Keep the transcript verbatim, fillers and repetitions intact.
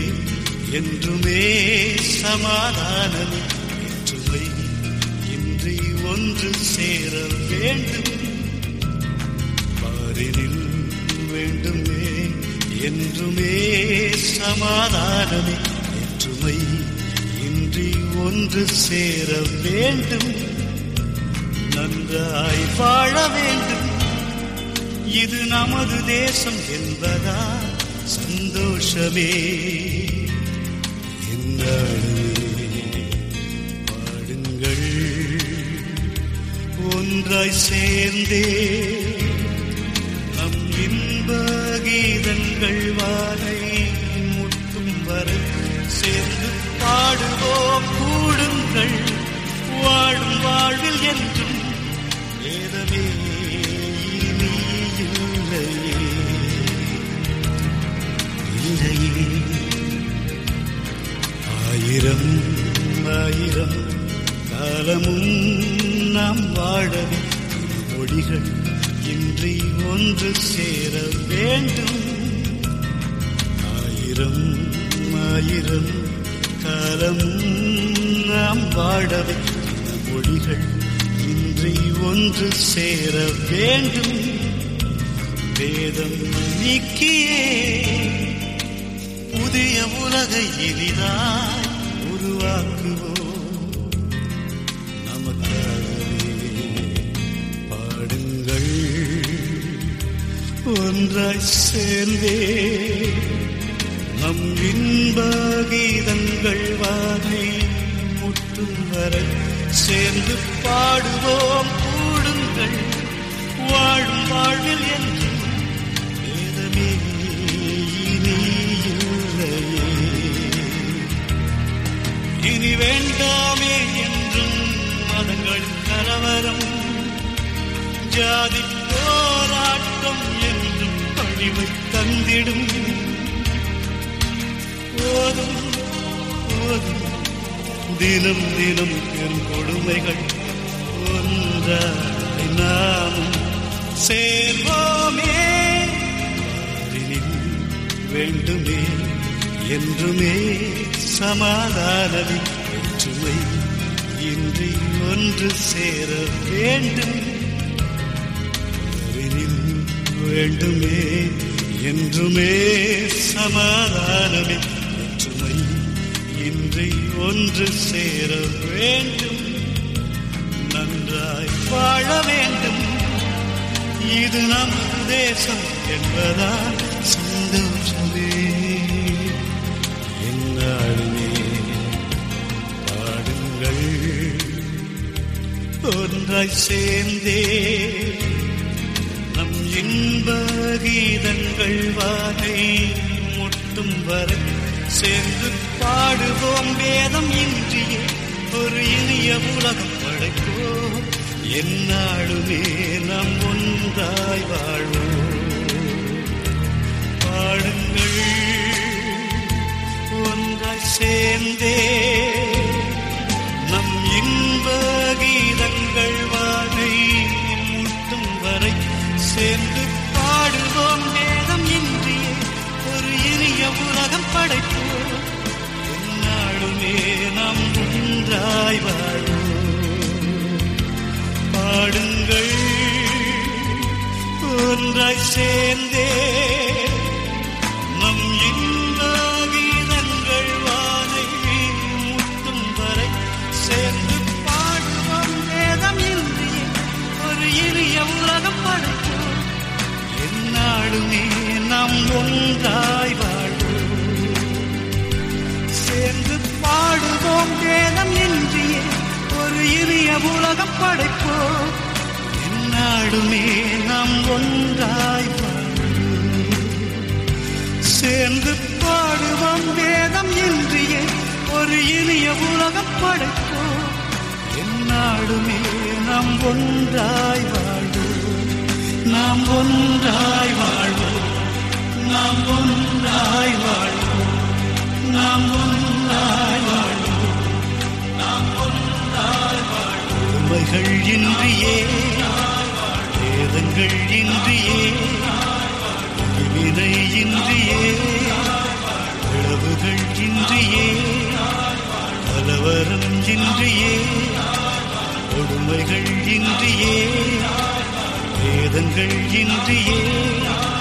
என்றுமே சமாதானமே ஒற்றுமை இன்றி ஒன்று சேர வேண்டும். பாரினில் வேண்டுமே என்றுமே சமாதானமே ஒற்றுமை இன்றி ஒன்று சேர வேண்டும். நன்றாய் வாழ வேண்டும், இது நமது தேசம் என்பதா சந்தோஷமே. பாடுங்கள் ஒன்றாய் சேர்ந்தே நம் இன்ப கீதங்கள் வானை முட்டும் வரை சேர்ந்து பாடுவோம். கூடுங்கள் வாழும் வாழ்வில் என்றும் வேதமே இனி இல்லையே இல்லையே. ஆயிரம் ஆயிரம் காலமும் நாம் வாழவே மொழிகள் இன்றி ஒன்று சேர வேண்டும். ஆயிரம் ஆயிரம் காலமும் நாம் வாழவே மொழிகள் இன்றி ஒன்று சேர வேண்டும். வேதம் நீக்கியே புதிய உலகை எளிதாய் உருவாக்குவோம். நமக்காகவே பாடுங்கள் ஒன்றாய் சேர்ந்தே நம் இன்ப கீதங்கள் வானை முட்டும் வரை சேர்ந்து பாடுவோம். கூடுங்கள் வாழும் வாழ்வில் என்று வேதமே இனி இல்லையே. இனி வேண்டாமே என்றும் மதங்களின் கலவரம், ஜாதி போராட்டம் என்றும் அழிவை தந்திடும். போதும் போதும் தினம் தினம் பெரும் கொடுமைகள், ஒன்றாய் நாமும் சேர்வோமே. வேண்டுமே என்றுமே சமாதானமே ஒற்றுமை இன்றி ஒன்று சேர வேண்டும். வேண்டுமே என்றுமே சமாதானமே ஒற்றுமை இன்றி ஒன்று சேர வேண்டும். நன்றாய் வாழ வேண்டும், இது நமது தேசம் என்பதால் சந்தோஷமே. என்னாலுமே பாடுங்கள் ஒன்றாய் சேர்ந்தே நம் இன்ப கீதங்கள் வானை முட்டும் வரை சேர்ந்து பாடுவோம். வேதம் இன்றியே ஒரு இனிய உலகம் படைப்போம். என்னாலுமே நாம் ஒன்றாய் வாழ்வோம். பாடுங்கள் ஒன்றாய் சேர்ந்தே நம் இன்ப கீதங்கள் வானை முட்டும் வரை சேர்ந்து பாடுவோம். வேதம் இன்றியே ஒரு இனிய உலகம் படைப்போம். என்னாலுமே நாம் ஒன்றாய் வாழ்வோம். பாடுங்கள் ஒன்றாய் சேர்ந்தே நம் இன்ப கீதங்கள் வானை முட்டும் வரை சேர்ந்து பாடுவோம். வேதம் இன்றியே ஒரு இனிய உலகம் படைப்போம். என்னாலுமே நாம் ஒன்றாய் வாழ்வோம். சேர்ந்து பாடுவோம். வேதம் இன்றியே ஒரு இனிய உலகம் படைப்போம். என்னாலுமே நாம் ஒன்றாய் வாழ்வோம். சேர்ந்து பாடுவோம். வேதம் இன்றியே ஒரு இனிய உலகம் படைப்போம். என்னாலுமே நாம் ஒன்றாய் வாழ்வோம். நாம் ஒன்றாய் வாழ்வோம். நாம் ஒன்றாய் வாழ்வோம். நாம் ஒன்றாய் வாழ்வோம். நாம் ஒன்றாய் வாழ்வோம். உண்மைகள் இன்றியே, வேதங்கள் இன்றியே, வினை இன்றியே, கொடுமைகள் இன்றியே, கலவரம் இன்றியே, கொடுமைகள் இன்றியே, வேதங்கள் இன்றியே